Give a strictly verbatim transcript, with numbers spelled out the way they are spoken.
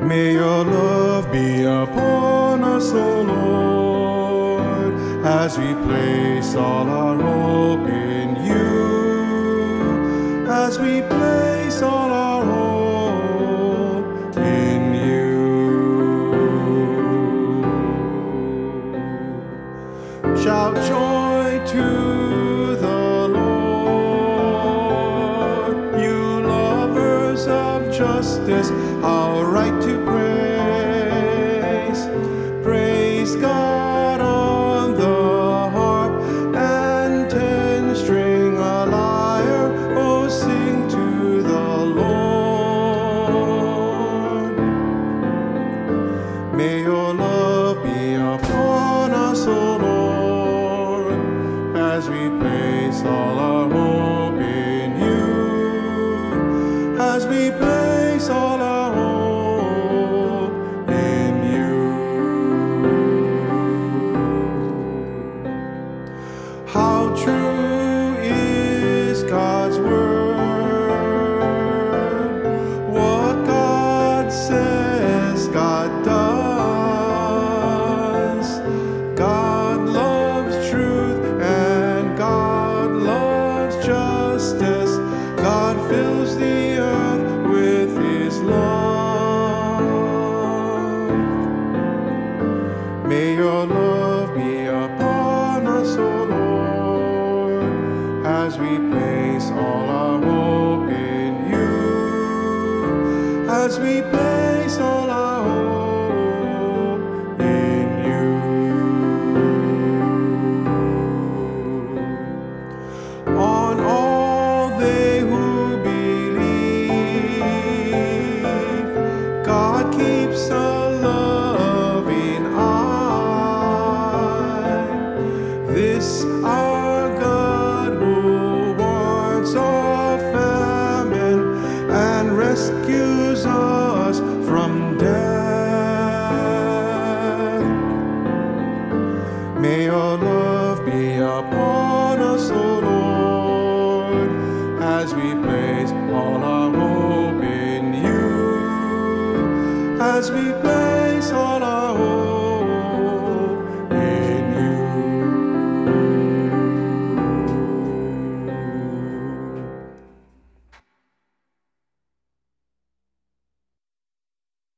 May your love be upon us, O Lord, as we place all our hope in you, as we place all our hope in you. Shout joy to the Lord, you lovers of justice, how right to praise. Praise God on the harp and ten-string a lyre. Oh, sing to the Lord. May your love be upon us, O Lord, as we place all our hope in you, as we place all our hope in you. How true is God's word? What God says, God does. God loves truth and God loves justice. God fills the earth with His love. May your love be upon us, O Lord, as we place all our hope in you, as we place all our hope in you. On all they who believe, God keeps a loving eye. This our God who warns of famine and rescues us from death. May your love be upon us, O Lord, as we place all our hope in you, as we place